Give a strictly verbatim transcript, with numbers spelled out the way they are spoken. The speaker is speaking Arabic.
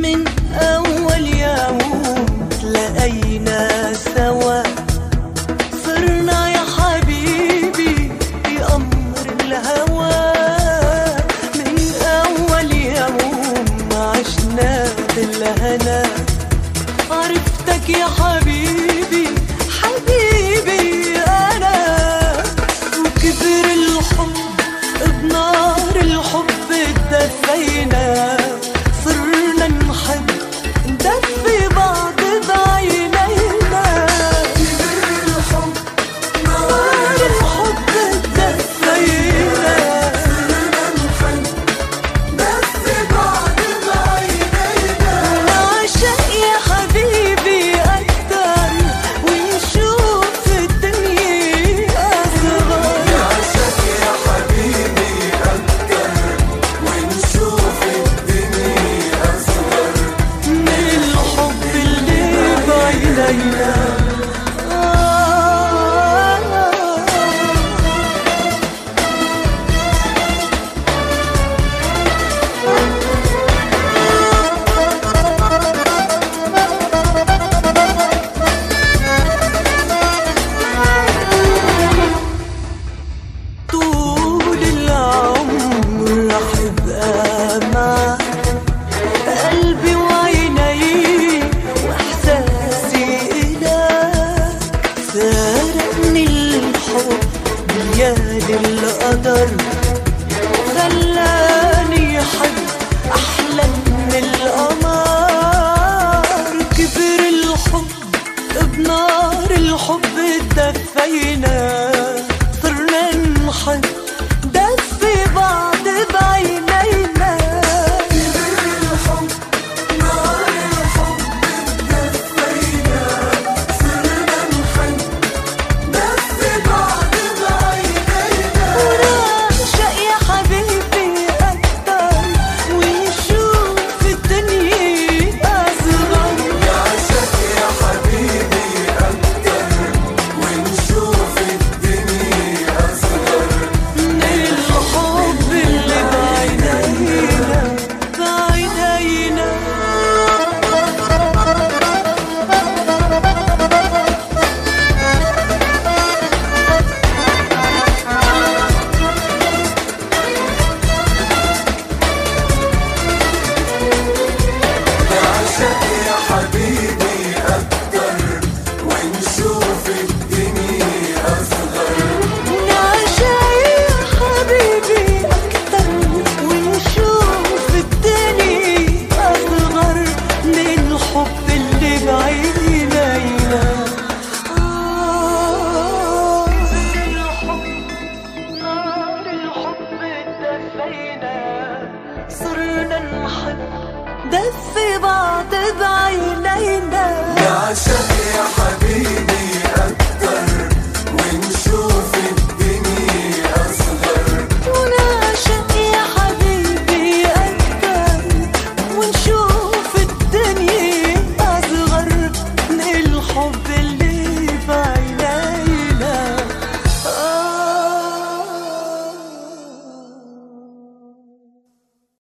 من أول يوم تلاقينا سوا، صرنا يا حبيبي بأمر الهوى. من أول يوم عشنا بالهنا، عرفتك يا حبيبي حبيبي أنا. وكبر الحب بنار الحب اتدفينا، صرنا نحب ندفي بعض بعينينا. كبر الحب نار الحب اتدفينا، صرنا نحب ندفي بعض بعينينا. نعشق يا حبيبي أكتر ونشوف الدنيا أصغر. نعشق يا حبيبي أكتر ونشوف الدنيا أصغر من الحب اللي بعينينا. طول العمر رح ابقى معك، قلبي وعيني واحساسي الك. سرقني الحب بيد القدر، خلاني احب احلى من القمر. كبر الحب بنار الحب اتدفينا، صرنا نحب دفي بعض بعينينا. كبر الحب نار الحب اتدفينا، صرنا نحب ندفي بعض بعينينا. ونعشق يا حبيبي أكتر ونشوف الدنيا أصغر. نعشق يا حبيبي أكتر ونشوف الدنيا أصغر من الحب اللي بعينينا بعينينا. نعشق يا حبيبي أكتر ونشوف الدنيا أصغر. نعشق يا حبيبي أكتر ونشوف الدنيا أصغر من الحب اللي بعينينا. آه الحب نار الحب اتدفينا، صرنا نحب دفي بعض بعينينا. نعشق يا حبيبي